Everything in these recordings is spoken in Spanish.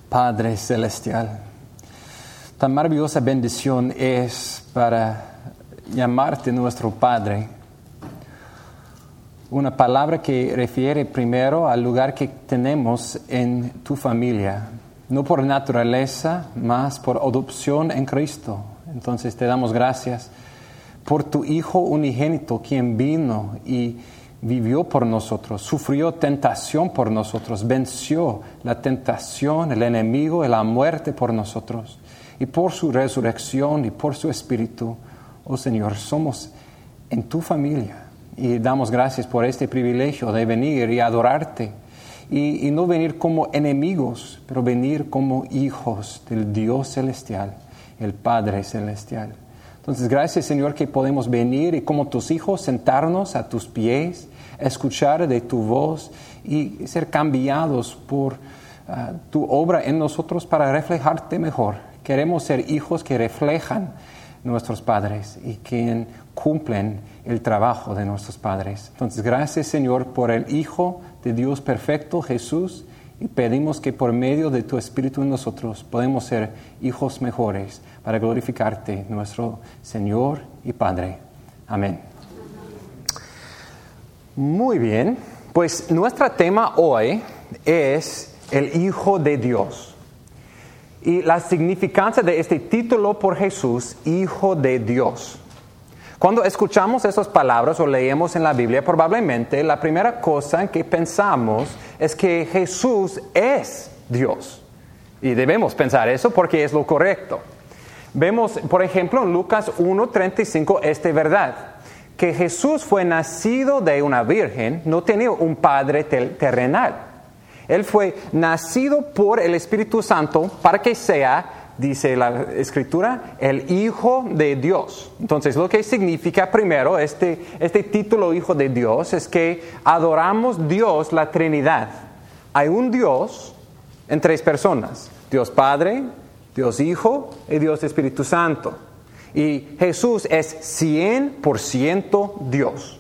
Padre Celestial, tan maravillosa bendición es para llamarte nuestro Padre. Una palabra que refiere primero al lugar que tenemos en tu familia, no por naturaleza, más por adopción en Cristo. Entonces te damos gracias por tu Hijo unigénito, quien vino y vivió por nosotros, sufrió tentación por nosotros, venció la tentación, el enemigo y la muerte por nosotros. Y por su resurrección y por su Espíritu, oh Señor, somos en tu familia. Y damos gracias por este privilegio de venir y adorarte. Y no venir como enemigos, pero venir como hijos del Dios celestial, el Padre celestial. Entonces, gracias, Señor, que podemos venir y como tus hijos sentarnos a tus pies, escuchar de tu voz y ser cambiados por tu obra en nosotros para reflejarte mejor. Queremos ser hijos que reflejan nuestros padres y que cumplen el trabajo de nuestros padres. Entonces, gracias, Señor, por el Hijo de Dios perfecto, Jesús, y pedimos que por medio de tu Espíritu en nosotros podemos ser hijos mejores para glorificarte, nuestro Señor y Padre. Amén. Muy bien, pues nuestro tema hoy es el Hijo de Dios. Y la significancia de este título por Jesús, Hijo de Dios. Cuando escuchamos esas palabras o leemos en la Biblia, probablemente la primera cosa que pensamos es que Jesús es Dios. Y debemos pensar eso porque es lo correcto. Vemos, por ejemplo, en Lucas 1:35 esta verdad, que Jesús fue nacido de una virgen, no tenía un padre terrenal. Él fue nacido por el Espíritu Santo para que sea, dice la Escritura, el Hijo de Dios. Entonces, lo que significa primero este título Hijo de Dios es que adoramos Dios, la Trinidad. Hay un Dios en tres personas: Dios Padre, Dios Hijo y Dios Espíritu Santo. Y Jesús es 100% Dios.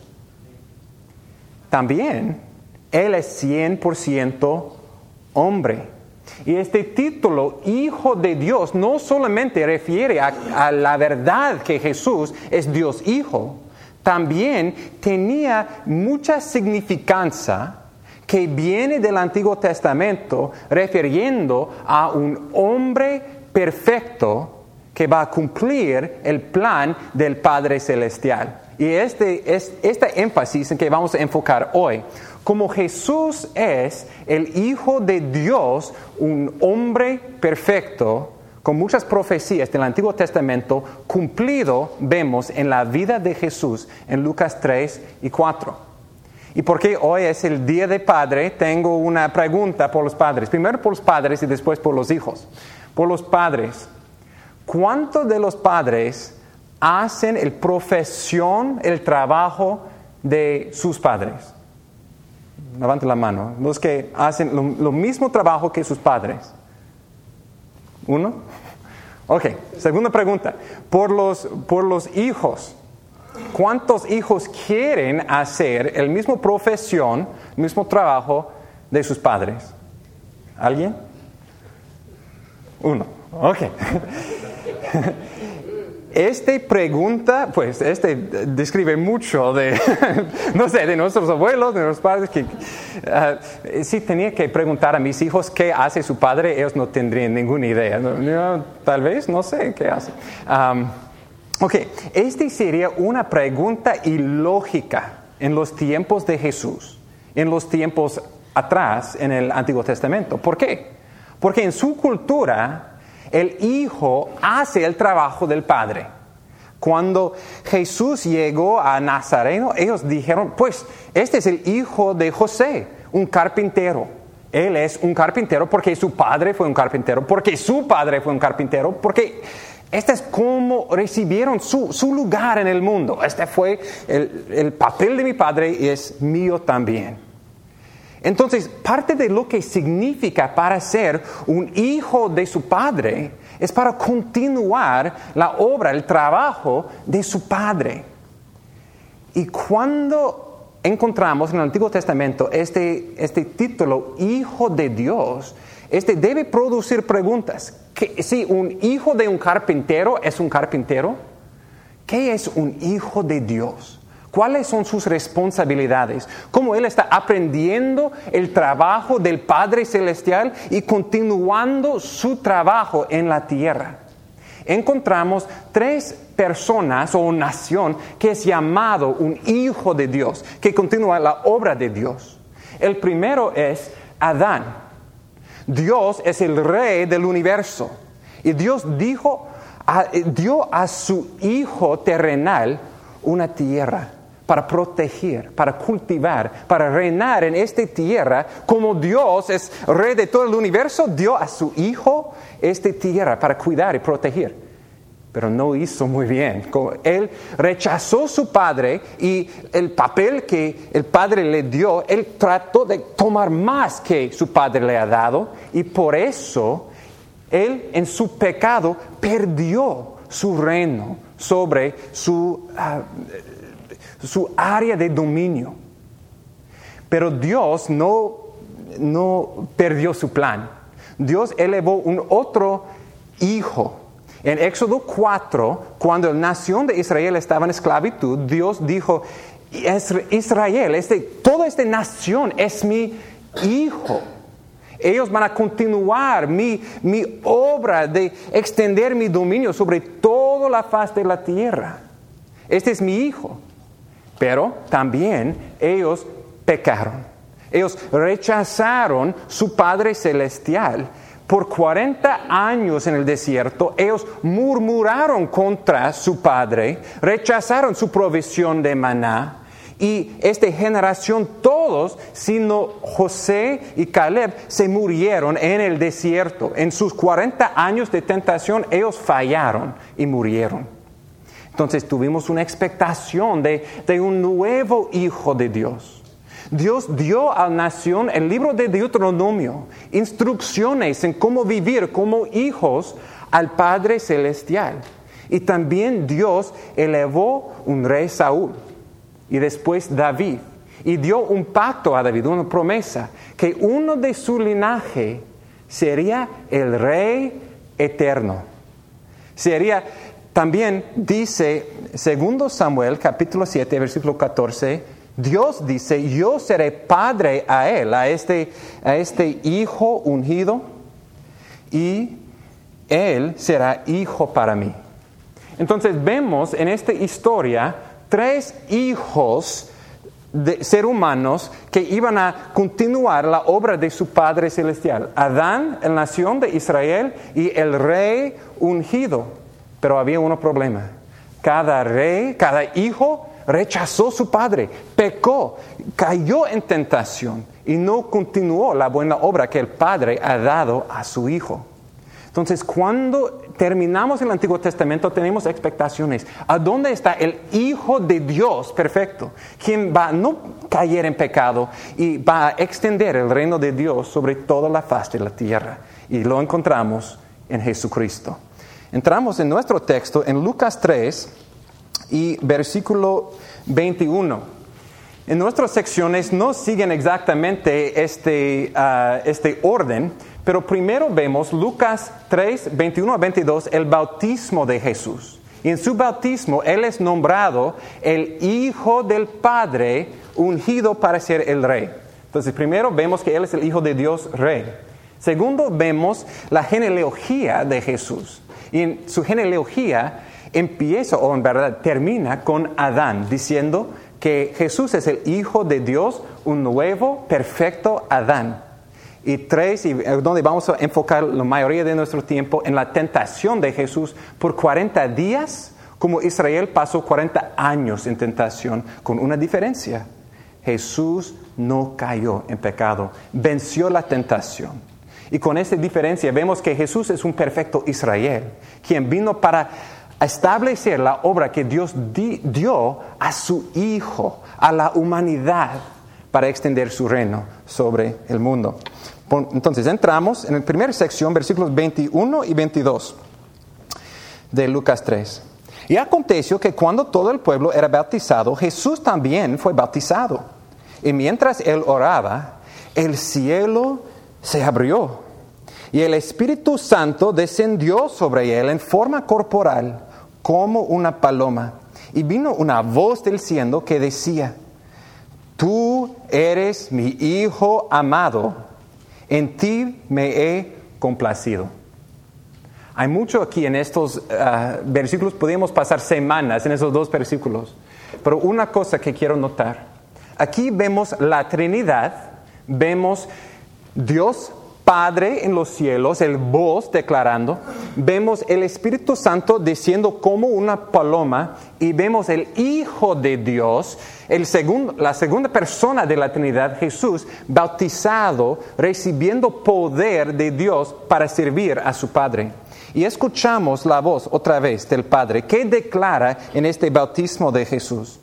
También Él es 100% hombre. Y este título, Hijo de Dios, no solamente refiere a la verdad que Jesús es Dios Hijo, también tenía mucha significancia que viene del Antiguo Testamento refiriendo a un hombre perfecto que va a cumplir el plan del Padre Celestial. Y este énfasis en que vamos a enfocar hoy. Como Jesús es el Hijo de Dios, un hombre perfecto, con muchas profecías del Antiguo Testamento, cumplido, vemos en la vida de Jesús en Lucas 3 y 4. Y porque hoy es el Día del Padre, tengo una pregunta por los padres. Primero por los padres y después por los hijos. Por los padres, ¿cuántos de los padres hacen el trabajo de sus padres? Levante la mano. Los que hacen lo mismo trabajo que sus padres. ¿Uno? Ok, segunda pregunta. Por los hijos. ¿Cuántos hijos quieren hacer el mismo profesión, el mismo trabajo de sus padres? ¿Alguien? Uno. Ok. Esta pregunta, pues, describe mucho de, no sé, de nuestros abuelos, de nuestros padres, que si tenía que preguntar a mis hijos qué hace su padre, ellos no tendrían ninguna idea. Yo, tal vez, no sé qué hace. Ok, esta sería una pregunta ilógica en los tiempos de Jesús, en los tiempos atrás en el Antiguo Testamento. ¿Por qué? Porque en su cultura el Hijo hace el trabajo del Padre. Cuando Jesús llegó a Nazareno, ellos dijeron, pues, este es el hijo de José, un carpintero. Él es un carpintero porque su padre fue un carpintero, porque su padre fue un carpintero, porque este es como recibieron su lugar en el mundo. Este fue el papel de mi padre y es mío también. Entonces, parte de lo que significa para ser un hijo de su padre es para continuar la obra, el trabajo de su padre. Y cuando encontramos en el Antiguo Testamento este título, Hijo de Dios, debe producir preguntas. Si un hijo de un carpintero es un carpintero, ¿qué es un hijo de Dios? ¿Cuáles son sus responsabilidades? ¿Cómo él está aprendiendo el trabajo del Padre Celestial y continuando su trabajo en la tierra? Encontramos 3 personas o nación que es llamado un hijo de Dios, que continúa la obra de Dios. El primero es Adán. Dios es el rey del universo. Y Dios dio a su hijo terrenal una tierra para proteger, para cultivar, para reinar en esta tierra. Como Dios es rey de todo el universo, dio a su hijo esta tierra para cuidar y proteger. Pero no hizo muy bien. Él rechazó su padre y el papel que el padre le dio, él trató de tomar más que su padre le ha dado, y por eso él en su pecado perdió su reino sobre su área de dominio. Pero Dios no perdió su plan. Dios elevó un otro hijo. En Éxodo 4, cuando la nación de Israel estaba en esclavitud, Dios dijo: Israel, toda esta nación es mi hijo. Ellos van a continuar mi obra de extender mi dominio sobre toda la faz de la tierra. Este es mi hijo. Pero también ellos pecaron. Ellos rechazaron su Padre Celestial. Por 40 años en el desierto, ellos murmuraron contra su padre, rechazaron su provisión de maná. Y esta generación, todos, sino José y Caleb, se murieron en el desierto. En sus 40 años de tentación, ellos fallaron y murieron. Entonces tuvimos una expectación de un nuevo hijo de Dios. Dios dio a la nación el libro de Deuteronomio, instrucciones en cómo vivir como hijos al Padre Celestial. Y también Dios elevó un rey Saúl y después David. Y dio un pacto a David, una promesa, que uno de su linaje sería el rey eterno. También dice, 2 Samuel capítulo 7, versículo 14, Dios dice: yo seré padre a él, a este hijo ungido, y él será hijo para mí. Entonces vemos en esta historia 3 hijos de ser humanos que iban a continuar la obra de su Padre Celestial. Adán, la nación de Israel, y el rey ungido. Pero había un problema. Cada hijo rechazó a su padre, pecó, cayó en tentación y no continuó la buena obra que el Padre ha dado a su Hijo. Entonces, cuando terminamos el Antiguo Testamento, tenemos expectaciones. ¿A dónde está el Hijo de Dios perfecto? Quien va a no caer en pecado y va a extender el reino de Dios sobre toda la faz de la tierra. Y lo encontramos en Jesucristo. Entramos en nuestro texto en Lucas 3 y versículo 21. En nuestras secciones no siguen exactamente este orden, pero primero vemos Lucas 3, 21 a 22, el bautismo de Jesús. Y en su bautismo, Él es nombrado el Hijo del Padre, ungido para ser el Rey. Entonces, primero vemos que Él es el Hijo de Dios, Rey. Segundo, vemos la genealogía de Jesús. Y en su genealogía empieza, o en verdad termina, con Adán, diciendo que Jesús es el Hijo de Dios, un nuevo, perfecto Adán. Y 3, y donde vamos a enfocar la mayoría de nuestro tiempo, en la tentación de Jesús por 40 días, como Israel pasó 40 años en tentación, con una diferencia. Jesús no cayó en pecado, venció la tentación. Y con esta diferencia vemos que Jesús es un perfecto Israel, quien vino para establecer la obra que Dios dio a su Hijo, a la humanidad, para extender su reino sobre el mundo. Entonces entramos en la primera sección, versículos 21 y 22 de Lucas 3. Y aconteció que cuando todo el pueblo era bautizado, Jesús también fue bautizado. Y mientras él oraba, el cielo se abrió, Y el Espíritu Santo descendió sobre él en forma corporal, como una paloma. Y vino una voz del cielo que decía: Tú eres mi Hijo amado, en ti me he complacido. Hay mucho aquí en estos versículos, podríamos pasar semanas en esos dos versículos. Pero una cosa que quiero notar, aquí vemos la Trinidad, vemos Dios Padre en los cielos, el voz declarando, vemos el Espíritu Santo desciendo como una paloma y vemos el Hijo de Dios, la segunda persona de la Trinidad, Jesús, bautizado, recibiendo poder de Dios para servir a su Padre. Y escuchamos la voz otra vez del Padre que declara en este bautismo de Jesús: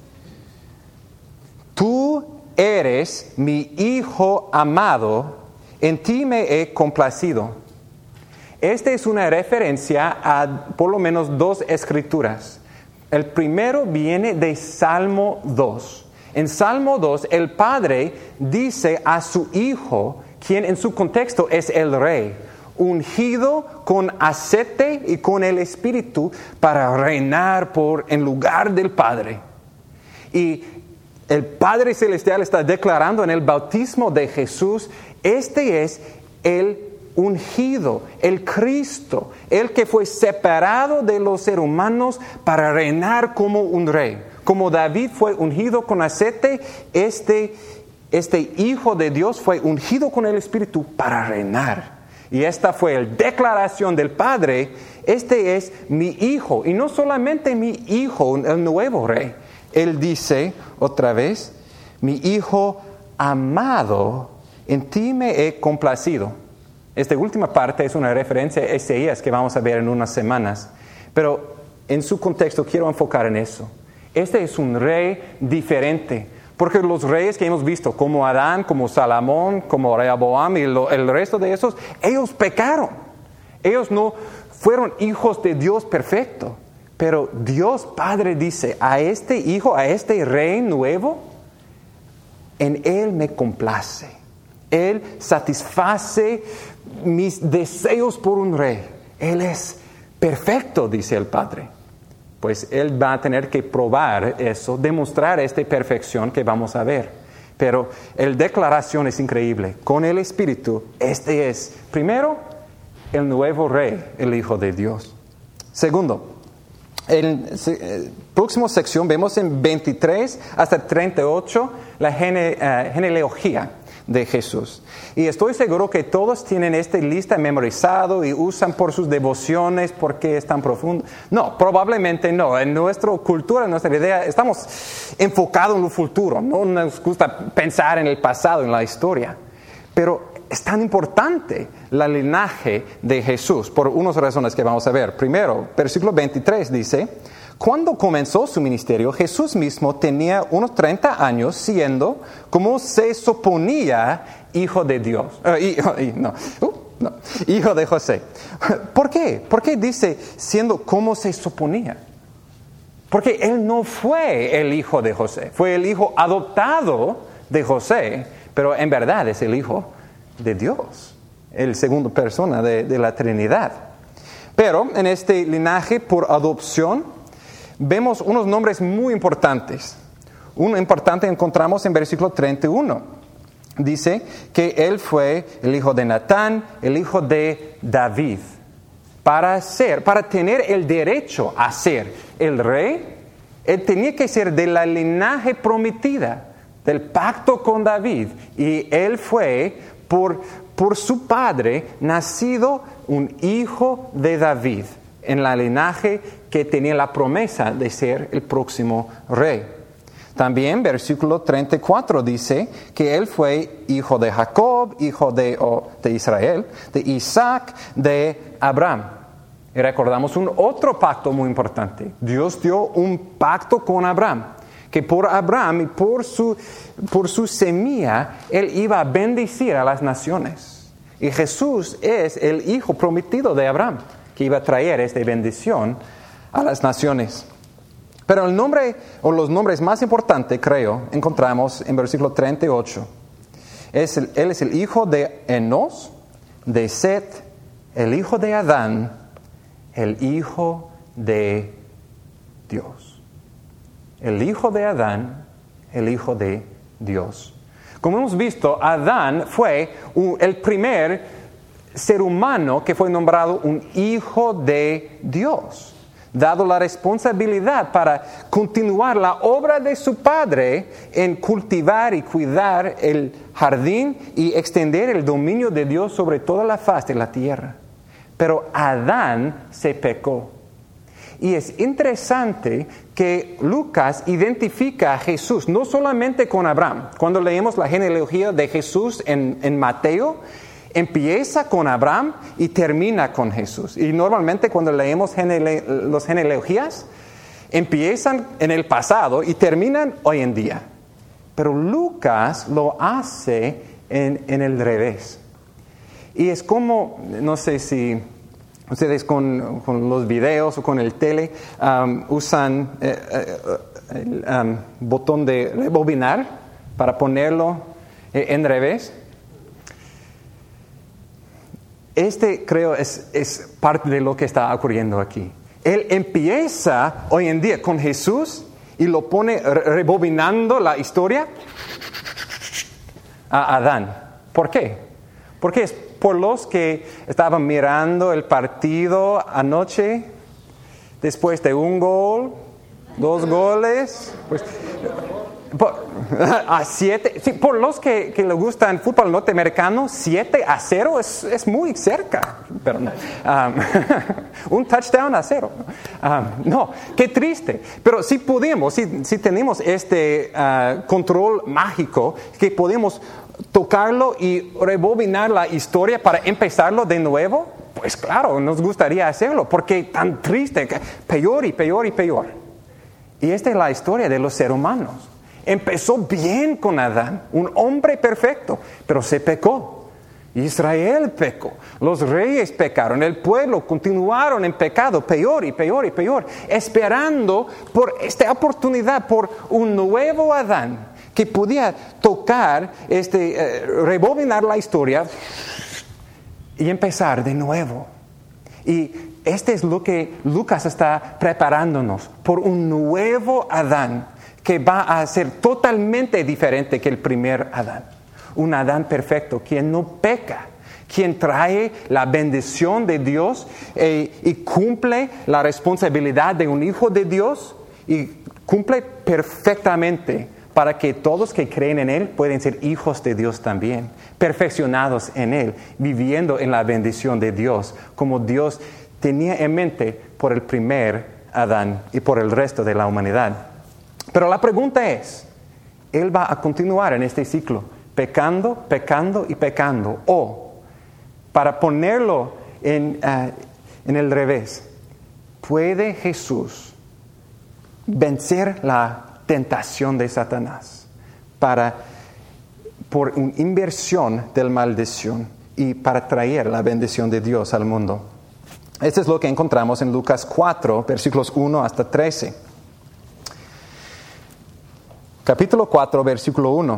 Tú eres mi Hijo amado, en ti me he complacido. Esta es una referencia a por lo menos dos escrituras. El primero viene de Salmo 2. En Salmo 2 el Padre dice a su Hijo, quien en su contexto es el Rey, ungido con aceite y con el Espíritu para reinar en lugar del Padre. Y el Padre Celestial está declarando en el bautismo de Jesús: este es el ungido, el Cristo, el que fue separado de los seres humanos para reinar como un rey. Como David fue ungido con aceite, este Hijo de Dios fue ungido con el Espíritu para reinar. Y esta fue la declaración del Padre: este es mi Hijo. Y no solamente mi Hijo, el nuevo Rey. Él dice otra vez: mi Hijo amado, en ti me he complacido. Esta última parte es una referencia a Isaías que vamos a ver en unas semanas. Pero en su contexto quiero enfocar en eso. Este es un rey diferente. Porque los reyes que hemos visto, como Adán, como Salomón, como Rehoboam y el resto de esos, ellos pecaron. Ellos no fueron hijos de Dios perfecto. Pero Dios Padre dice: a este hijo, a este rey nuevo, en él me complace. Él satisface mis deseos por un rey. Él es perfecto, dice el Padre. Pues él va a tener que probar eso, demostrar esta perfección que vamos a ver. Pero la declaración es increíble. Con el Espíritu, este es, primero, el nuevo rey, el Hijo de Dios. Segundo, en la próxima sección vemos en 23 hasta 38 la genealogía de Jesús. Y estoy seguro que todos tienen esta lista memorizado y usan por sus devociones porque es tan profundo. No, probablemente no. En nuestra cultura, en nuestra idea, estamos enfocados en el futuro. No nos gusta pensar en el pasado, en la historia. Pero es tan importante el linaje de Jesús por unas razones que vamos a ver. Primero, versículo 23 dice: cuando comenzó su ministerio, Jesús mismo tenía unos 30 años, siendo, como se suponía, hijo de Dios. Hijo de José. ¿Por qué? ¿Por qué dice siendo como se suponía? Porque él no fue el hijo de José. Fue el hijo adoptado de José, pero en verdad es el hijo de Dios, el segundo persona de la Trinidad. Pero en este linaje por adopción vemos unos nombres muy importantes. Uno importante encontramos en versículo 31. Dice que él fue el hijo de Natán, el hijo de David. Para tener el derecho a ser el rey, él tenía que ser de la linaje prometida, del pacto con David. Y él fue por su padre nacido un hijo de David, en la linaje que tenía la promesa de ser el próximo rey. También versículo 34 dice que él fue hijo de Jacob, hijo de Israel, de Isaac, de Abraham. Y recordamos un otro pacto muy importante. Dios dio un pacto con Abraham, que por Abraham y por su semilla, él iba a bendecir a las naciones. Y Jesús es el hijo prometido de Abraham, que iba a traer esta bendición a las naciones. Pero el nombre, o los nombres más importantes, creo, encontramos en versículo 38. Él es el hijo de Enos, de Set el hijo de Adán, el hijo de Dios. El hijo de Adán, el hijo de Dios. Como hemos visto, Adán fue el primer ser humano que fue nombrado un hijo de Dios, dado la responsabilidad para continuar la obra de su padre en cultivar y cuidar el jardín y extender el dominio de Dios sobre toda la faz de la tierra. Pero Adán se pecó. Y es interesante que Lucas identifica a Jesús no solamente con Abraham. Cuando leemos la genealogía de Jesús en Mateo, empieza con Abraham y termina con Jesús. Y normalmente cuando leemos las genealogías, empiezan en el pasado y terminan hoy en día. Pero Lucas lo hace en el revés. Y es como, no sé si ustedes con los videos o con el tele usan el botón de rebobinar para ponerlo en revés. Creo es parte de lo que está ocurriendo aquí. Él empieza hoy en día con Jesús y lo pone rebobinando la historia a Adán. ¿Por qué? Porque es por los que estaban mirando el partido anoche, después de un gol, 2 goles, pues, a 7, sí, por los que les gusta el fútbol norteamericano, 7-0 es muy cerca, pero no. Un touchdown a 0. No, qué triste. Pero si podemos, si tenemos este control mágico, que podemos tocarlo y rebobinar la historia para empezarlo de nuevo, pues claro, nos gustaría hacerlo, porque tan triste, peor y peor y peor. Y esta es la historia de los seres humanos. Empezó bien con Adán, un hombre perfecto, pero se pecó. Israel pecó, los reyes pecaron, el pueblo continuaron en pecado, peor y peor y peor, esperando por esta oportunidad, por un nuevo Adán que podía tocar, rebobinar la historia y empezar de nuevo. Y es lo que Lucas está preparándonos por un nuevo Adán que va a ser totalmente diferente que el primer Adán. Un Adán perfecto, quien no peca, quien trae la bendición de Dios y cumple la responsabilidad de un hijo de Dios y cumple perfectamente para que todos que creen en Él pueden ser hijos de Dios también, perfeccionados en Él, viviendo en la bendición de Dios, como Dios tenía en mente por el primer Adán y por el resto de la humanidad. Pero la pregunta es, ¿Él va a continuar en este ciclo, pecando, pecando y pecando? O, para ponerlo en el revés, ¿puede Jesús vencer la tentación de Satanás por una inversión de la maldición y para traer la bendición de Dios al mundo? Esto es lo que encontramos en Lucas 4, versículos 1 hasta 13. Capítulo 4, versículo 1.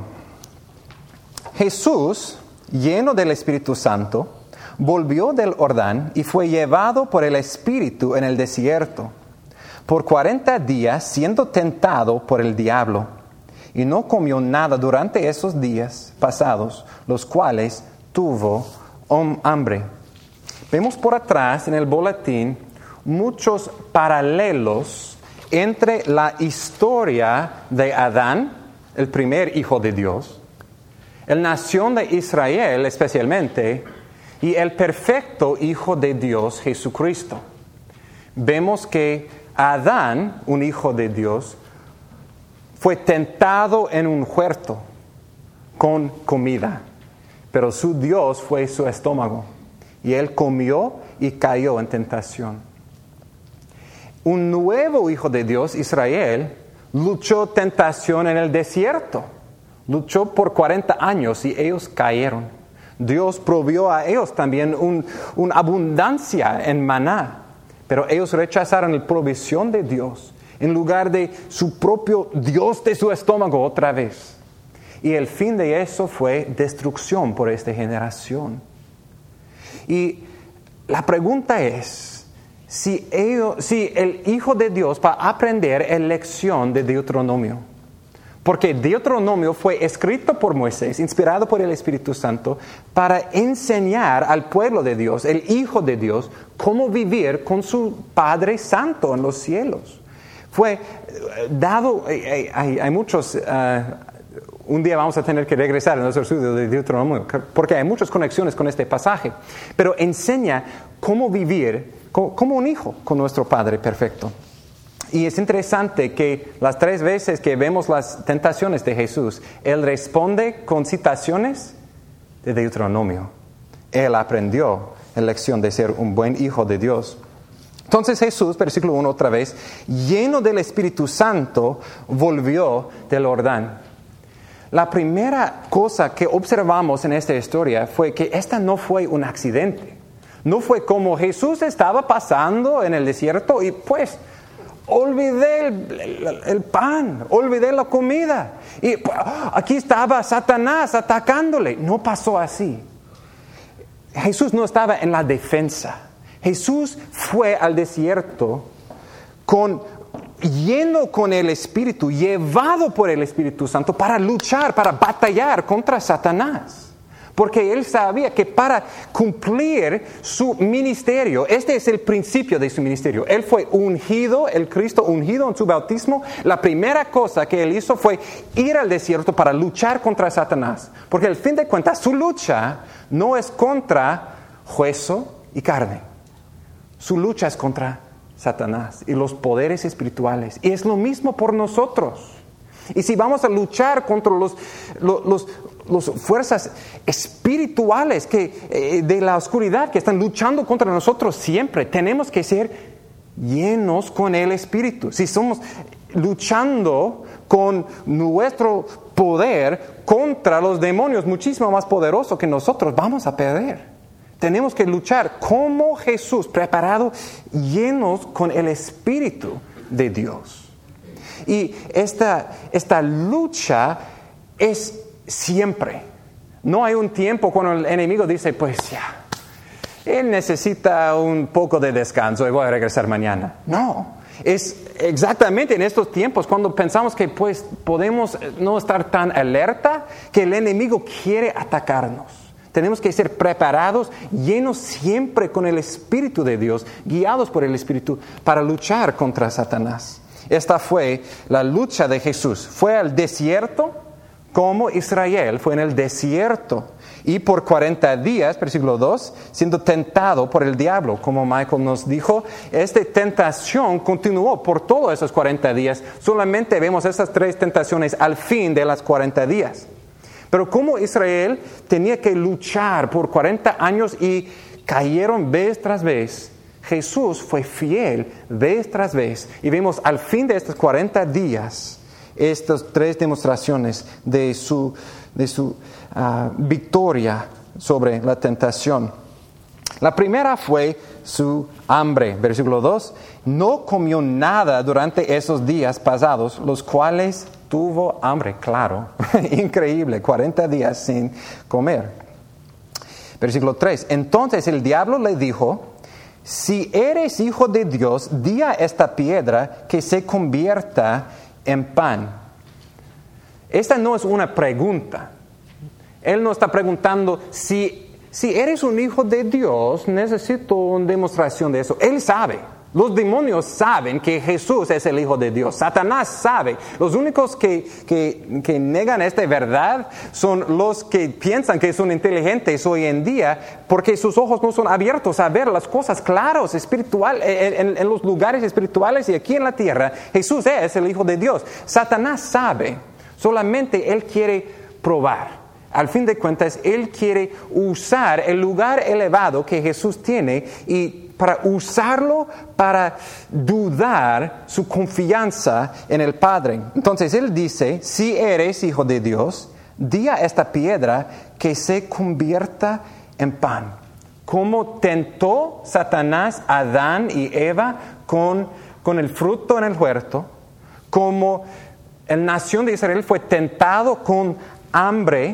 Jesús, lleno del Espíritu Santo, volvió del Jordán y fue llevado por el Espíritu en el desierto, por 40 días siendo tentado por el diablo, y no comió nada durante esos días pasados, los cuales tuvo hambre. Vemos por atrás en el boletín muchos paralelos entre la historia de Adán, el primer hijo de Dios, la nación de Israel especialmente, y el perfecto Hijo de Dios, Jesucristo. Vemos que Adán, un hijo de Dios, fue tentado en un huerto con comida, pero su Dios fue su estómago, y él comió y cayó en tentación. Un nuevo hijo de Dios, Israel, luchó tentación en el desierto. Luchó por 40 años y ellos cayeron. Dios provió a ellos también una abundancia en maná, pero ellos rechazaron la provisión de Dios en lugar de su propio Dios de su estómago otra vez. Y el fin de eso fue destrucción por esta generación. Y la pregunta es, si el Hijo de Dios va a aprender la lección de Deuteronomio. Porque Deuteronomio fue escrito por Moisés, inspirado por el Espíritu Santo, para enseñar al pueblo de Dios, el Hijo de Dios, cómo vivir con su Padre Santo en los cielos. Fue dado, hay muchos, un día vamos a tener que regresar a nuestro estudio de Deuteronomio, porque hay muchas conexiones con este pasaje, pero enseña cómo vivir como un hijo con nuestro Padre perfecto. Y es interesante que las 3 veces que vemos las tentaciones de Jesús, Él responde con citaciones de Deuteronomio. Él aprendió la lección de ser un buen hijo de Dios. Entonces Jesús, versículo 1 otra vez, lleno del Espíritu Santo, volvió del Jordán. La primera cosa que observamos en esta historia fue que esta no fue un accidente. No fue como Jesús estaba pasando en el desierto y pues olvidé el pan, olvidé la comida. Y aquí estaba Satanás atacándole. No pasó así. Jesús no estaba en la defensa. Jesús fue al desierto lleno con el Espíritu, llevado por el Espíritu Santo para luchar, para batallar contra Satanás. Porque él sabía que para cumplir su ministerio, este es el principio de su ministerio. Él fue ungido, el Cristo ungido en su bautismo. La primera cosa que él hizo fue ir al desierto para luchar contra Satanás. Porque al fin de cuentas su lucha no es contra hueso y carne. Su lucha es contra Satanás y los poderes espirituales. Y es lo mismo por nosotros. Y si vamos a luchar contra las fuerzas espirituales de la oscuridad que están luchando contra nosotros siempre, tenemos que ser llenos con el Espíritu. Si somos luchando con nuestro poder contra los demonios muchísimo más poderosos que nosotros, vamos a perder. Tenemos que luchar como Jesús, preparado, llenos con el Espíritu de Dios. Y esta lucha es siempre. No hay un tiempo cuando el enemigo dice, pues ya, él necesita un poco de descanso y voy a regresar mañana. No, es exactamente en estos tiempos cuando pensamos que pues podemos no estar tan alerta, que el enemigo quiere atacarnos. Tenemos que ser preparados, llenos siempre con el Espíritu de Dios, guiados por el Espíritu para luchar contra Satanás. Esta fue la lucha de Jesús. Fue al desierto como Israel fue en el desierto. Y por 40 días, versículo 2, siendo tentado por el diablo. Como Michael nos dijo, esta tentación continuó por todos esos 40 días. Solamente vemos estas 3 tentaciones al fin de las 40 días. Pero como Israel tenía que luchar por 40 años y cayeron vez tras vez, Jesús fue fiel vez tras vez. Y vemos al fin de estos 40 días estas 3 demostraciones de su victoria sobre la tentación. La primera fue su hambre. Versículo 2. No comió nada durante esos días pasados, los cuales tuvo hambre. Claro, increíble, 40 días sin comer. Versículo 3. Entonces el diablo le dijo, si eres hijo de Dios, di a esta piedra que se convierta en pan. Esta no es una pregunta. Él no está preguntando si eres un hijo de Dios, necesito una demostración de eso. Él sabe. Los demonios saben que Jesús es el Hijo de Dios. Satanás sabe. Los únicos que negan esta verdad son los que piensan que son inteligentes hoy en día, porque sus ojos no son abiertos a ver las cosas claras, espiritual, en los lugares espirituales y aquí en la tierra. Jesús es el Hijo de Dios. Satanás sabe. Solamente él quiere probar. Al fin de cuentas, él quiere usar el lugar elevado que Jesús tiene y para usarlo para dudar su confianza en el Padre. Entonces él dice, si eres hijo de Dios, di a esta piedra que se convierta en pan. Como tentó Satanás a Adán y Eva con el fruto en el huerto, como la nación de Israel fue tentado con hambre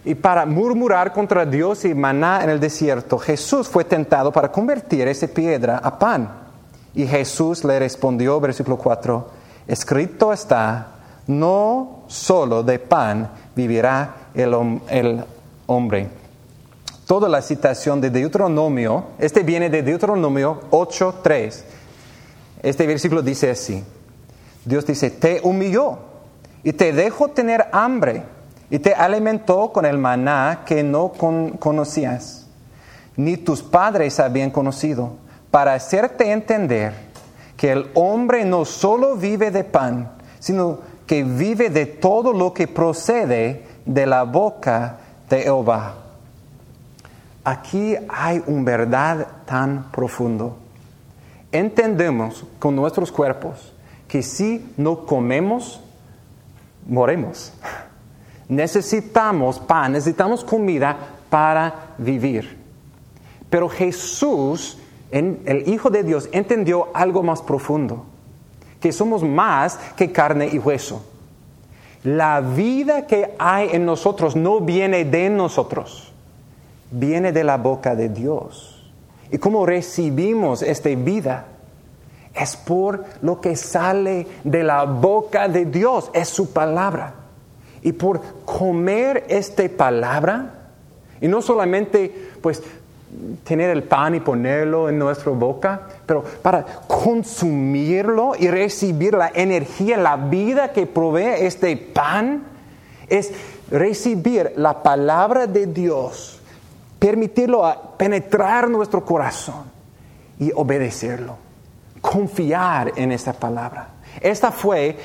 Y para murmurar contra Dios y maná en el desierto, Jesús fue tentado para convertir esa piedra a pan. Y Jesús le respondió, versículo 4, escrito está, no solo de pan vivirá el hombre. Toda la citación de Deuteronomio, viene de Deuteronomio 8:3. Este versículo dice así, Dios dice, te humilló y te dejó tener hambre y te alimentó con el maná que no conocías, ni tus padres habían conocido, para hacerte entender que el hombre no solo vive de pan, sino que vive de todo lo que procede de la boca de Jehová. Aquí hay una verdad tan profundo. Entendemos con nuestros cuerpos que si no comemos, morimos. Necesitamos pan, necesitamos comida para vivir. Pero Jesús, el Hijo de Dios, entendió algo más profundo, que somos más que carne y hueso. La vida que hay en nosotros no viene de nosotros, viene de la boca de Dios. Y cómo recibimos esta vida es por lo que sale de la boca de Dios, es su palabra. Y por comer esta palabra, y no solamente pues tener el pan y ponerlo en nuestra boca, pero para consumirlo y recibir la energía, la vida que provee este pan, es recibir la palabra de Dios, permitirlo penetrar nuestro corazón y obedecerlo, confiar en esta palabra. Esta fue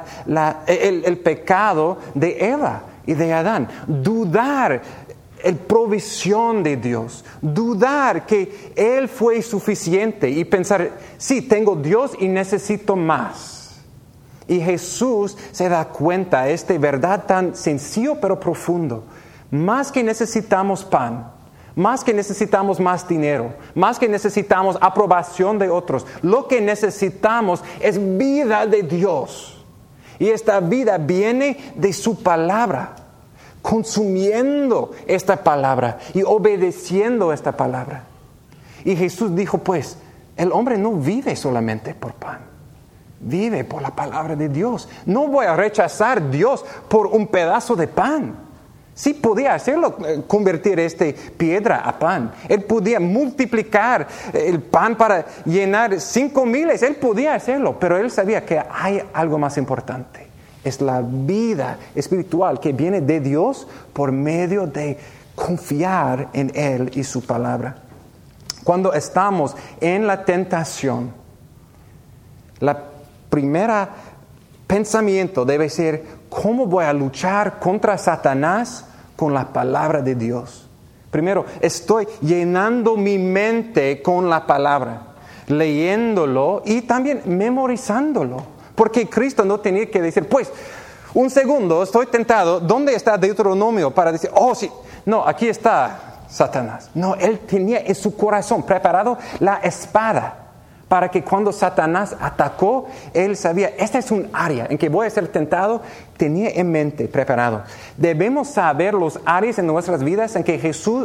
el pecado de Eva y de Adán, dudar la provisión de Dios, dudar que Él fue suficiente y pensar, sí, tengo Dios y necesito más. Y Jesús se da cuenta de esta verdad tan sencillo pero profundo. Más que necesitamos pan, más que necesitamos más dinero, más que necesitamos aprobación de otros, lo que necesitamos es vida de Dios. Y esta vida viene de su palabra, consumiendo esta palabra y obedeciendo esta palabra. Y Jesús dijo, pues, el hombre no vive solamente por pan, vive por la palabra de Dios. No voy a rechazar a Dios por un pedazo de pan. Sí podía hacerlo, convertir esta piedra a pan. Él podía multiplicar el pan para llenar 5,000. Él podía hacerlo, pero él sabía que hay algo más importante. Es la vida espiritual que viene de Dios por medio de confiar en Él y su palabra. Cuando estamos en la tentación, la primera pensamiento debe ser, ¿cómo voy a luchar contra Satanás? Con la palabra de Dios. Primero, estoy llenando mi mente con la palabra, leyéndolo y también memorizándolo. Porque Cristo no tenía que decir, pues, un segundo, estoy tentado, ¿dónde está Deuteronomio? Para decir, oh, sí, no, aquí está Satanás. No, Él tenía en su corazón preparado la espada, para que cuando Satanás atacó, Él sabía, esta es un área en que voy a ser tentado, tenía en mente preparado. Debemos saber los áreas en nuestras vidas en que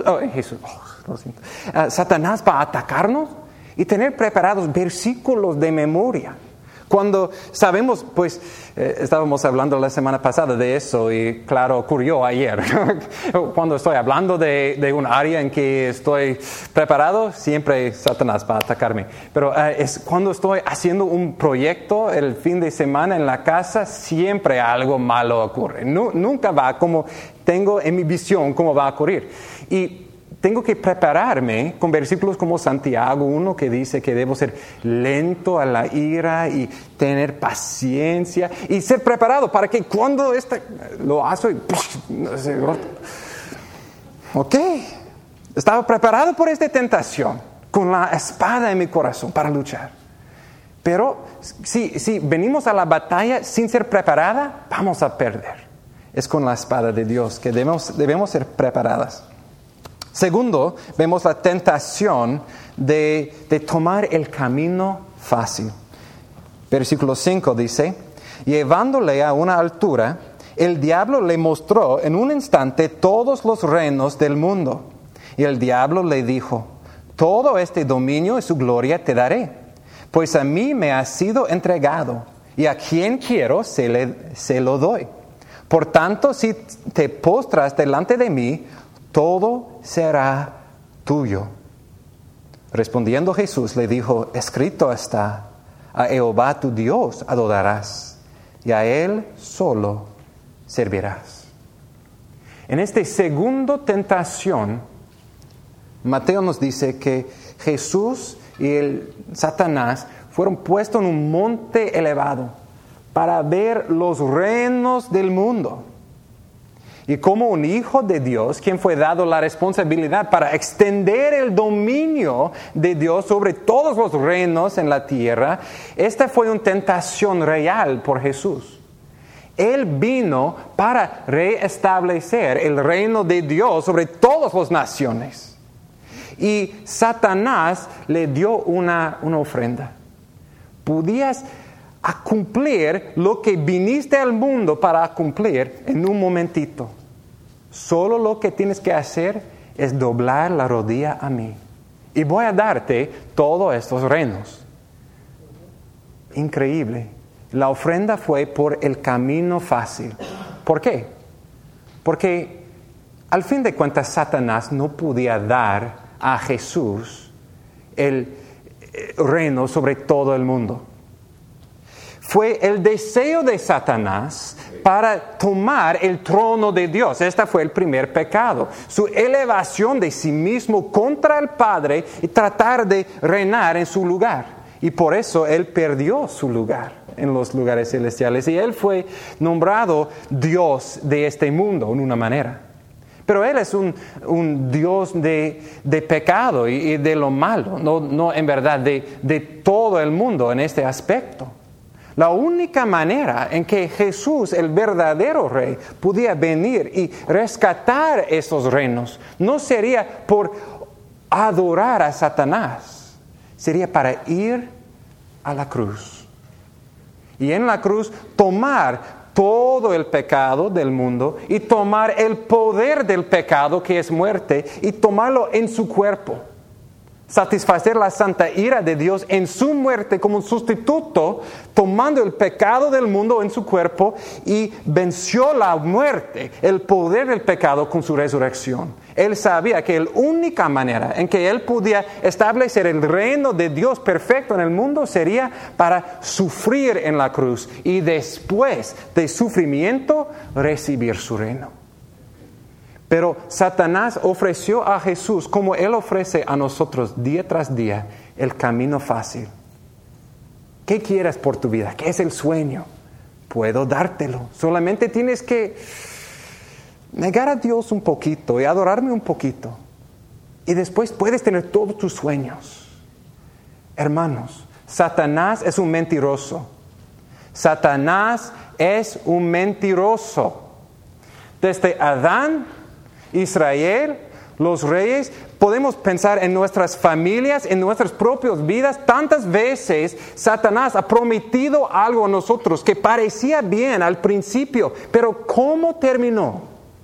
Satanás va a atacarnos y tener preparados versículos de memoria. Cuando sabemos, pues, estábamos hablando la semana pasada de eso y claro, ocurrió ayer. Cuando estoy hablando de un área en que estoy preparado, siempre Satanás va a atacarme. Pero es cuando estoy haciendo un proyecto el fin de semana en la casa, siempre algo malo ocurre. Nunca va como tengo en mi visión cómo va a ocurrir. Y tengo que prepararme con versículos como Santiago 1 que dice que debo ser lento a la ira y tener paciencia y ser preparado para que cuando lo hago ok, estaba preparado por esta tentación con la espada en mi corazón para luchar. Pero si venimos a la batalla sin ser preparada, vamos a perder. Es con la espada de Dios que debemos ser preparadas. Segundo, vemos la tentación de tomar el camino fácil. Versículo 5 dice, llevándole a una altura, El diablo le mostró en un instante todos los reinos del mundo. Y el diablo le dijo: todo este dominio y su gloria te daré, pues a mí me ha sido entregado, y a quien quiero se lo doy. Por tanto, si te postras delante de mí, todo será tuyo. Respondiendo Jesús le dijo: escrito está, a Jehová tu Dios adorarás, y a Él solo servirás. En esta segunda tentación, Mateo nos dice que Jesús y el Satanás fueron puestos en un monte elevado para ver los reinos del mundo. Y como un hijo de Dios, quien fue dado la responsabilidad para extender el dominio de Dios sobre todos los reinos en la tierra, esta fue una tentación real por Jesús. Él vino para reestablecer el reino de Dios sobre todas las naciones. Y Satanás le dio una ofrenda. Podías cumplir lo que viniste al mundo para cumplir en un momentito. Solo lo que tienes que hacer es doblar la rodilla a mí. Y voy a darte todos estos reinos. Increíble. La ofrenda fue por el camino fácil. ¿Por qué? Porque al fin de cuentas Satanás no podía dar a Jesús el reino sobre todo el mundo. Fue el deseo de Satanás para tomar el trono de Dios. Este fue el primer pecado. Su elevación de sí mismo contra el Padre y tratar de reinar en su lugar. Y por eso él perdió su lugar en los lugares celestiales. Y él fue nombrado Dios de este mundo en una manera. Pero él es un Dios de pecado y de lo malo. No en verdad de todo el mundo en este aspecto. La única manera en que Jesús, el verdadero rey, podía venir y rescatar esos reinos no sería por adorar a Satanás, sería para ir a la cruz. Y en la cruz tomar todo el pecado del mundo y tomar el poder del pecado que es muerte y tomarlo en su cuerpo. Satisfacer la santa ira de Dios en su muerte como un sustituto, tomando el pecado del mundo en su cuerpo, y venció la muerte, el poder del pecado, con su resurrección. Él sabía que la única manera en que él podía establecer el reino de Dios perfecto en el mundo sería para sufrir en la cruz y después de sufrimiento recibir su reino. Pero Satanás ofreció a Jesús, como Él ofrece a nosotros día tras día, el camino fácil. ¿Qué quieres por tu vida? ¿Qué es el sueño? Puedo dártelo. Solamente tienes que negar a Dios un poquito y adorarme un poquito. Y después puedes tener todos tus sueños. Hermanos, Satanás es un mentiroso. Satanás es un mentiroso. Desde Adán, Israel, los reyes, podemos pensar en nuestras familias, en nuestras propias vidas. Tantas veces Satanás ha prometido algo a nosotros que parecía bien al principio, pero ¿cómo terminó?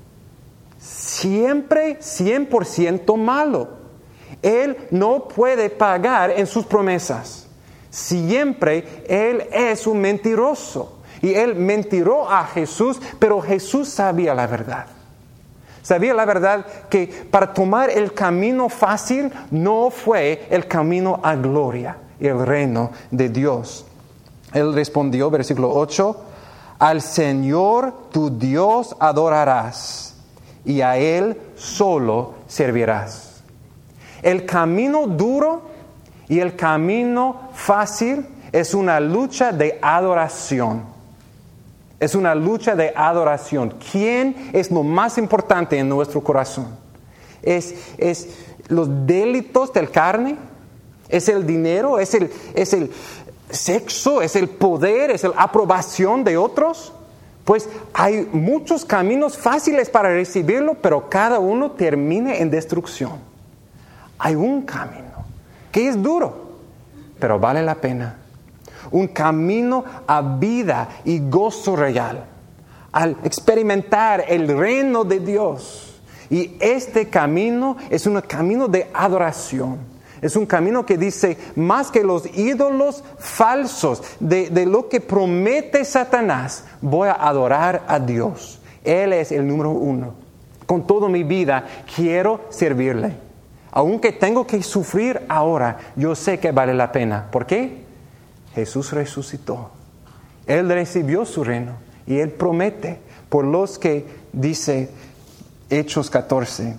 Siempre 100% malo. Él no puede pagar en sus promesas. Siempre Él es un mentiroso. Y Él mentiró a Jesús, pero Jesús sabía la verdad. Sabía la verdad que para tomar el camino fácil no fue el camino a gloria, el reino de Dios. Él respondió, versículo 8, al Señor tu Dios adorarás y a Él solo servirás. El camino duro y el camino fácil es una lucha de adoración. Es una lucha de adoración. ¿Quién es lo más importante en nuestro corazón? ¿Es los delitos del carne? ¿Es el dinero? ¿Es el sexo? ¿Es el poder? ¿Es la aprobación de otros? Pues hay muchos caminos fáciles para recibirlo, pero cada uno termina en destrucción. Hay un camino que es duro, pero vale la pena. Un camino a vida y gozo real. al experimentar el reino de Dios. Y este camino es un camino de adoración. Es un camino que dice, más que los ídolos falsos, de lo que promete Satanás, voy a adorar a Dios. Él es el número uno. Con toda mi vida quiero servirle. Aunque tengo que sufrir ahora, yo sé que vale la pena. ¿Por qué? Jesús resucitó. Él recibió su reino. Y Él promete, por los que dice Hechos 14,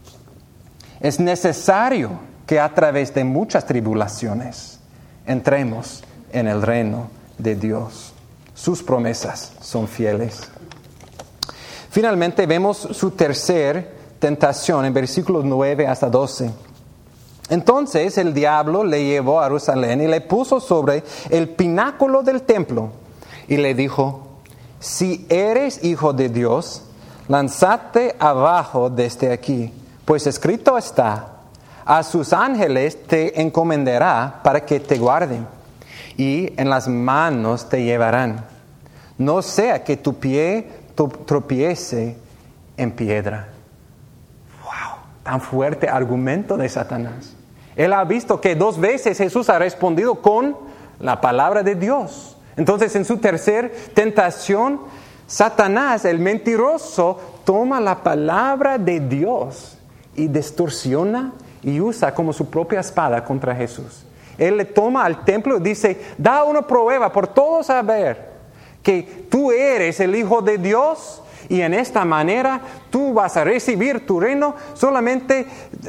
es necesario que a través de muchas tribulaciones entremos en el reino de Dios. Sus promesas son fieles. Finalmente vemos su tercer tentación en versículos 9 hasta 12. Entonces el diablo le llevó a Jerusalén y le puso sobre el pináculo del templo y le dijo, si eres hijo de Dios, lánzate abajo desde aquí, pues escrito está, a sus ángeles te encomendará para que te guarden, y en las manos te llevarán. No sea que tu pie tropiece en piedra. ¡Wow! Tan fuerte argumento de Satanás. Él ha visto que 2 veces Jesús ha respondido con la palabra de Dios. Entonces, en su tercer tentación, Satanás, el mentiroso, toma la palabra de Dios y distorsiona y usa como su propia espada contra Jesús. Él le toma al templo y dice, da una prueba por todos saber que tú eres el Hijo de Dios y en esta manera tú vas a recibir tu reino, solamente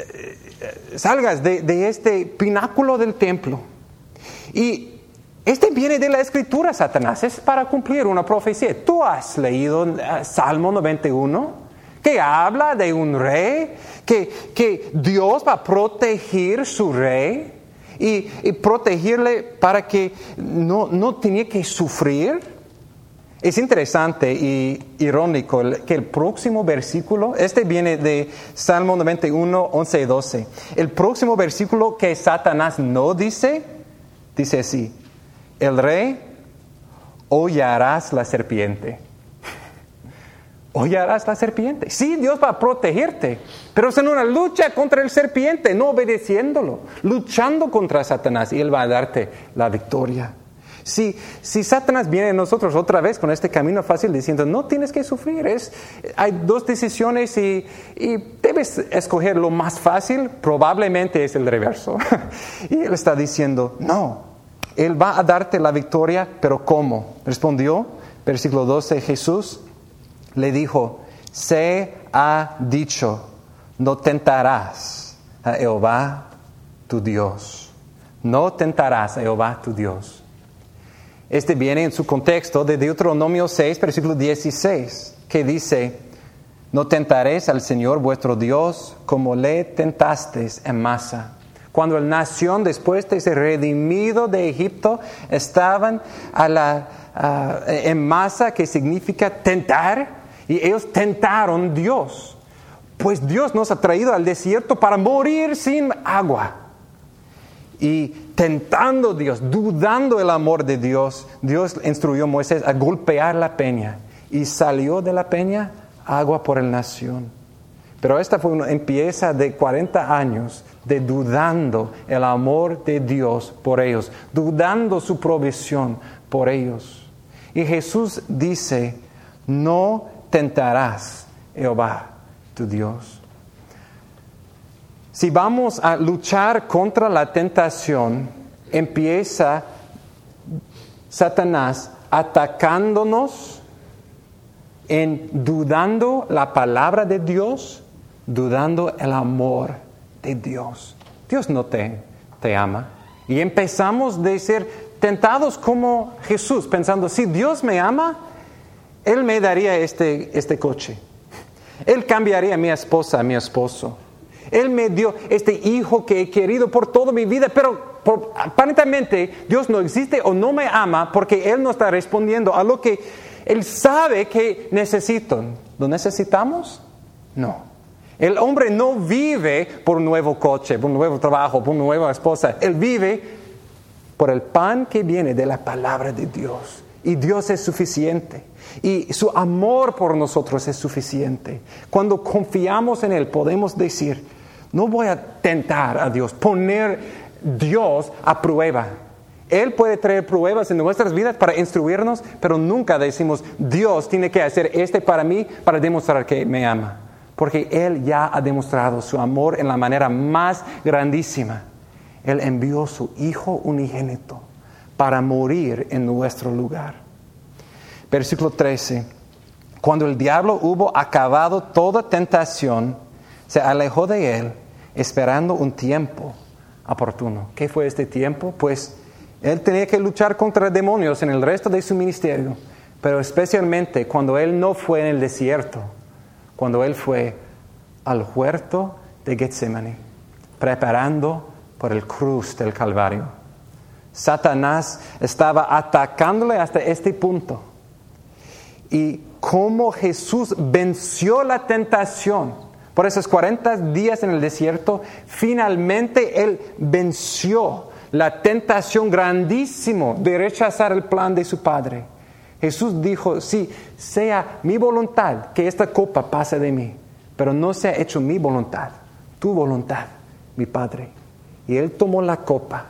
salgas de este pináculo del templo. Y este viene de la Escritura, Satanás, es para cumplir una profecía. Tú has leído Salmo 91, que habla de un rey, que Dios va a proteger su rey y protegerle para que no tenga que sufrir. Es interesante y irónico que el próximo versículo, este viene de Salmo 91, 11 y 12. El próximo versículo que Satanás no dice así, el rey, hollarás la serpiente. Hollarás la serpiente. Sí, Dios va a protegerte, pero es en una lucha contra el serpiente, no obedeciéndolo, luchando contra Satanás, y Él va a darte la victoria. Si Satanás viene a nosotros otra vez con este camino fácil diciendo, no tienes que sufrir, hay 2 decisiones y debes escoger lo más fácil, probablemente es el reverso. Y Él está diciendo, no, Él va a darte la victoria, pero ¿cómo? Respondió, versículo 12, Jesús le dijo, se ha dicho, no tentarás a Jehová tu Dios. No tentarás a Jehová tu Dios. Este viene en su contexto de Deuteronomio 6, versículo 16, que dice, no tentaréis al Señor vuestro Dios como le tentasteis en Masa. Cuando la nación, después de ser redimido de Egipto, estaban en Masa, que significa tentar, y ellos tentaron a Dios. Pues Dios nos ha traído al desierto para morir sin agua. Y tentando a Dios, dudando el amor de Dios, Dios instruyó a Moisés a golpear la peña. Y salió de la peña agua por la nación. Pero esta fue una empieza de 40 años de dudando el amor de Dios por ellos, dudando su provisión por ellos. Y Jesús dice, no tentarás Jehová tu Dios. Si vamos a luchar contra la tentación, empieza Satanás atacándonos en dudando la palabra de Dios, dudando el amor de Dios. Dios no te ama. Y empezamos de ser tentados como Jesús, pensando, si Dios me ama, Él me daría este coche. Él cambiaría a mi esposa, a mi esposo. Él me dio este hijo que he querido por toda mi vida, pero aparentemente Dios no existe o no me ama porque Él no está respondiendo a lo que Él sabe que necesito. ¿Lo necesitamos? No. El hombre no vive por un nuevo coche, por un nuevo trabajo, por una nueva esposa. Él vive por el pan que viene de la palabra de Dios. Y Dios es suficiente. Y su amor por nosotros es suficiente. Cuando confiamos en Él, podemos decir, no voy a tentar a Dios, poner Dios a prueba. Él puede traer pruebas en nuestras vidas para instruirnos, pero nunca decimos, Dios tiene que hacer para mí, para demostrar que me ama. Porque Él ya ha demostrado su amor en la manera más grandísima. Él envió su Hijo unigénito para morir en nuestro lugar. Versículo 13. Cuando el diablo hubo acabado toda tentación, se alejó de él, esperando un tiempo oportuno. ¿Qué fue este tiempo? Pues él tenía que luchar contra demonios en el resto de su ministerio, pero especialmente cuando él no fue en el desierto, cuando él fue al huerto de Getsemaní, preparando por el cruz del Calvario. Satanás estaba atacándole hasta este punto. Y cómo Jesús venció la tentación. Por esos 40 días en el desierto, finalmente Él venció la tentación grandísima de rechazar el plan de su Padre. Jesús dijo, sí, sea mi voluntad que esta copa pase de mí, pero no sea hecho mi voluntad, tu voluntad, mi Padre. Y Él tomó la copa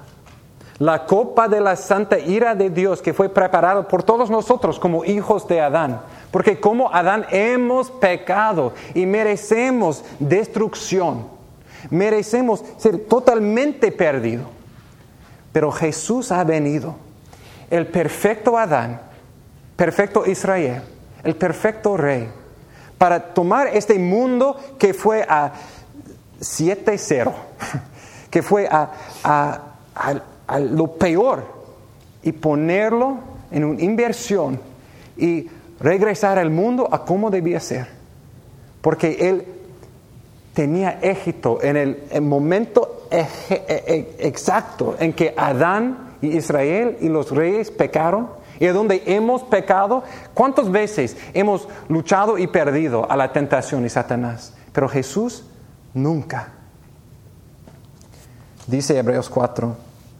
de la santa ira de Dios que fue preparado por todos nosotros como hijos de Adán. Porque como Adán hemos pecado y merecemos destrucción. Merecemos ser totalmente perdidos. Pero Jesús ha venido, el perfecto Adán, perfecto Israel, el perfecto Rey, para tomar este mundo que fue a 7-0, que fue a lo peor, y ponerlo en una inversión y regresar al mundo a como debía ser. Porque Él tenía éxito en el momento exacto en que Adán y Israel y los reyes pecaron, y donde hemos pecado. ¿Cuántas veces hemos luchado y perdido a la tentación y Satanás? Pero Jesús nunca. Dice Hebreos 4,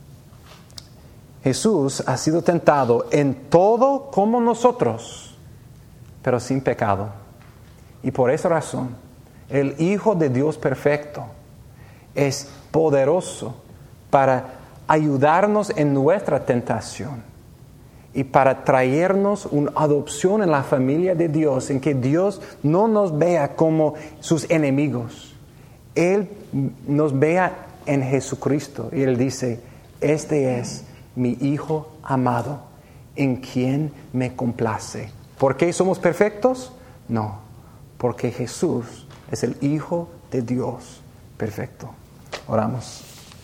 Jesús ha sido tentado en todo como nosotros, pero sin pecado. Y por esa razón, el Hijo de Dios perfecto es poderoso para ayudarnos en nuestra tentación y para traernos una adopción en la familia de Dios, en que Dios no nos vea como sus enemigos. Él nos vea en Jesucristo y Él dice, este es mi Hijo amado, en quien me complace. ¿Por qué somos perfectos? No, porque Jesús es el Hijo de Dios perfecto. Oramos.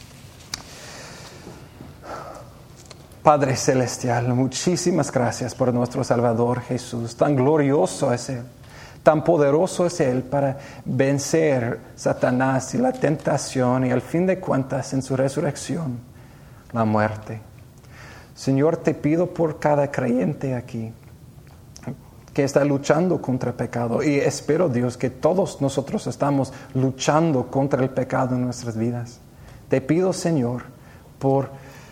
Padre Celestial, muchísimas gracias por nuestro Salvador Jesús. Tan glorioso es Él, tan poderoso es Él para vencer Satanás y la tentación y al fin de cuentas en su resurrección, la muerte. Señor, te pido por cada creyente aquí que está luchando contra el pecado, y espero, Dios, que todos nosotros estamos luchando contra el pecado en nuestras vidas. Te pido, Señor, por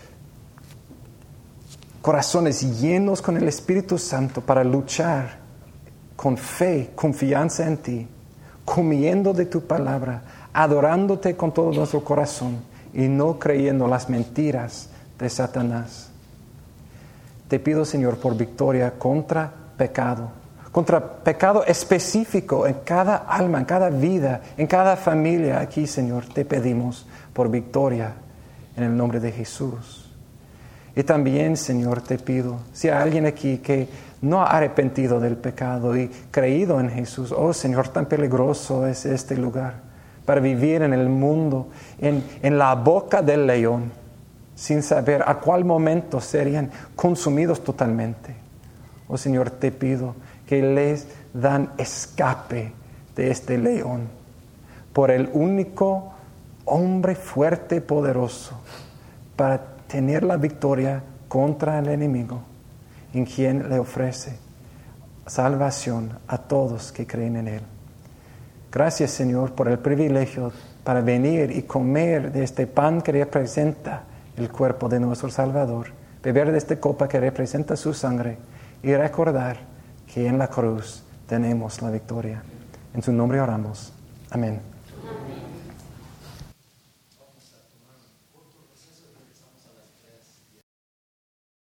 corazones llenos con el Espíritu Santo para luchar con fe, confianza en ti, comiendo de tu palabra, adorándote con todo nuestro corazón y no creyendo las mentiras de Satanás. Te pido, Señor, por victoria contra pecado específico en cada alma, en cada vida, en cada familia aquí, Señor. Te pedimos por victoria en el nombre de Jesús. Y también, Señor, te pido, si hay alguien aquí que no ha arrepentido del pecado y creído en Jesús, oh Señor, tan peligroso es este lugar para vivir en el mundo, en la boca del león, sin saber a cuál momento serían consumidos totalmente. Oh Señor, te pido que les dan escape de este león por el único hombre fuerte y poderoso para tener la victoria contra el enemigo, en quien le ofrece salvación a todos que creen en Él. Gracias, Señor, por el privilegio para venir y comer de este pan que representa el cuerpo de nuestro Salvador, beber de esta copa que representa su sangre, y recordar que en la cruz tenemos la victoria. En su nombre oramos. Amén.